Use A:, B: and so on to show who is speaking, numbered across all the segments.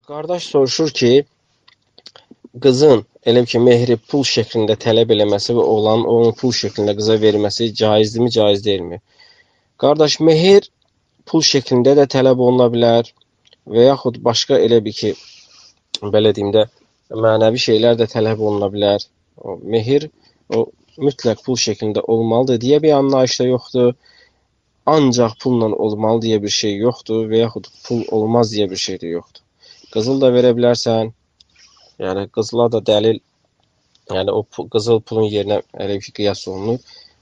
A: Qardaş soruşur ki, qızın elə ki mehri pul şəklində tələb eləməsi və oğlanın onu pul şəklində qıza verməsi caizdirmi, caiz deyilmi? Qardaş, mehir pul şəklində də tələb oluna bilər və yaxud başqa elə bir ki, belə deyim də, mənəvi şeylər də tələb oluna bilər. O mehir o mütləq pul şəklində olmalıdır deyə bir anlayış da yoxdur. Ancaq pulla olmalı deyə bir şey yoxdur və yaxud pul olmaz deyə bir şey də yoxdur. Qızıl da verə bilərsən, yəni qızıla da dəlil, yəni o qızıl pulun yerinə elə bir ki, qiyas olunur.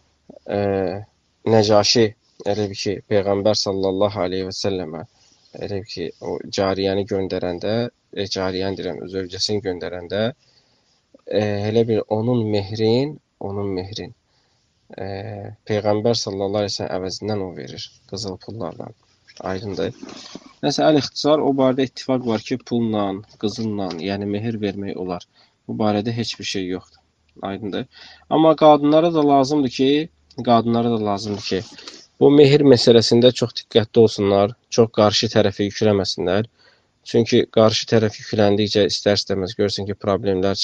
A: Nəcaşi elə bir ki, Peyğəmbər sallallahu aleyhi və səlləmə elə bir ki, o cariyəni göndərəndə, cariyəni deyirəm, zövcəsini göndərəndə, elə bir onun mehrin Peyğəmbər sallallahu aleyhi və səlləm əvəzindən o verir, qızıl pullarla. Aydındır. Nəsə, əl-ixtisar, o barədə ittifaq var ki, pulla, qızılla, yəni mehir vermək olar. Bu barədə heç bir şey yoxdur. Aydındır. Amma qadınlara da lazımdır ki, bu mehir məsələsində çox diqqətli olsunlar, çox qarşı tərəfi yükləməsinlər. Çünki qarşı tərəf yükləndikcə istər-istəməz görürsən ki, problemlər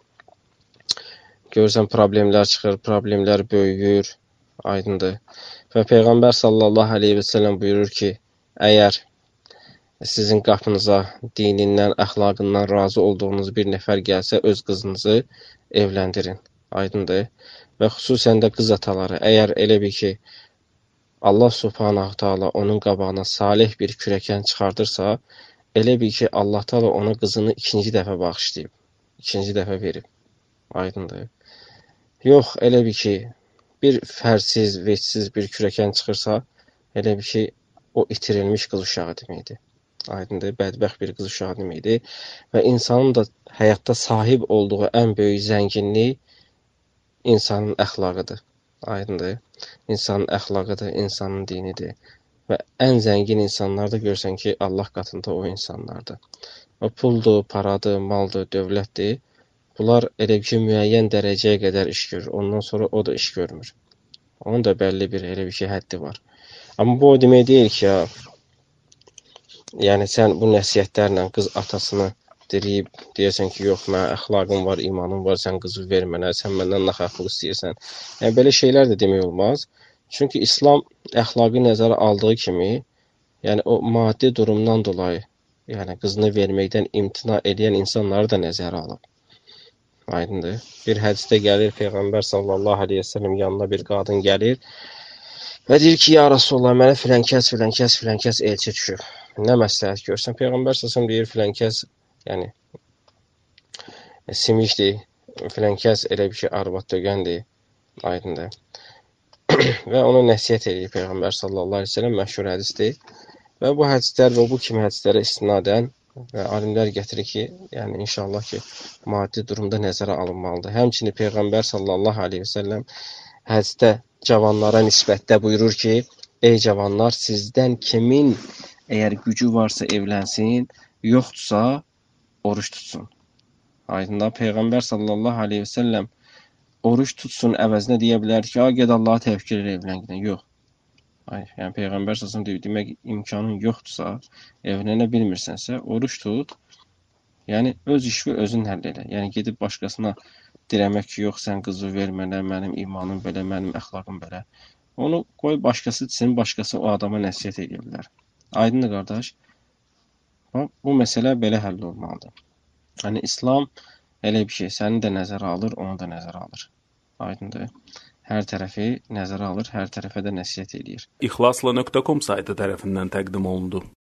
A: çıxır, problemlər böyüyür, aydındır. Və Peyğəmbər sallallahu aleyhi və səlləm buyurur ki, əgər sizin qapınıza dinindən, əxlaqından razı olduğunuz bir nəfər gəlsə, öz qızınızı evləndirin, aydındır. Və xüsusən də qız ataları, əgər elə bir ki, Allah subhanahu taala onun qabağına salih bir kürəkən çıxardırsa, elə bir ki, Allah taala ona qızını ikinci dəfə bağışlayıb, ikinci dəfə verib, aydındır. Yox, elə bir ki, bir fərsiz, vecsiz bir kürəkən çıxırsa, elə bir ki, o itirilmiş qız uşağı deməkdir. Aydındır, bədbəxt bir qız uşağı deməkdir. Və insanın da həyatda sahib olduğu ən böyük zənginlik insanın əxlaqıdır. Aydındır. İnsanın əxlaqıdır, insanın dinidir. Və ən zəngin insanlar da görsən ki, Allah qatında o insanlardır. O puldur, paradır, maldır, dövlətdir. Bunlar elə ki, müəyyən dərəcəyə qədər iş görür. Ondan sonra o da iş görmür. Onun da bəlli bir elə bir ki, həddi var. Amma bu o demək deyil ki, ya, yəni sən bu nəsihətlərlə qız atasını diriyib, deyəsən ki, yox, mənə əxlaqım var, imanım var, sən qızı ver mənə, sən məndən naxaqlıq istəyirsən. Yəni, belə şeylər də demək olmaz. Çünki İslam əxlaqı nəzərə aldığı kimi, yəni o maddi durumdan dolayı, yəni qızını verməkdən imtina edən insanları da nəzərə alıb. Aydındır. Bir hədisdə gəlir, Peyğəmbər sallallahu aleyhi və səlləm yanına bir qadın gəlir və deyir ki, ya Rasulullah, mənə filənkəs elçi düşüb. Nə məsləhət görsən? Peyğəmbər sallallahu deyir, filənkəs, yəni simikdir, filənkəs elə bir ki, arvad dögəndir, aydındır. Və ona nəsihət edir Peyğəmbər sallallahu aleyhi və səlləm, məşhur hədisdir. Və bu hədislər və bu kimi hədislərə istinadən və alimlər gətirir ki, yəni inşallah ki, maddi durumda nəzərə alınmalıdır. Həmçinin Peyğəmbər sallallahu aleyhi və səlləm hədisdə cavanlara nisbətdə buyurur ki, ey cavanlar, sizdən kimin əgər gücü varsa evlənsin, yoxdursa oruç tutsun. Aydınla Peyğəmbər sallallahu aleyhi və səlləm oruç tutsun əvəzinə deyə bilər ki, ged Allaha təvəkkül elə evlən. Yox. Yəni Peyğəmbər sallallahu deyir, demək imkanın yoxdursa, evlənə bilmirsənsə, oruç tut. Yəni öz işini özün həll elə. Yəni gedib başqasına dirəmək ki, yox, sən qızı ver mənə, mənim imanım belə, mənim əxlaqım belə. Onu qoy başqası desin, başqası o adama nəsihət edə bilər. Aydındır qardaş. Bu məsələ belə həll olmalıdır. Yəni İslam elə bir şey, səni də nəzərə alır, onu da nəzərə alır. Aydındır. Hər tərəfi nəzərə alır, hər tərəfə də nəsihət edir.
B: İxlasla.com saytı tərəfindən təqdim olundu.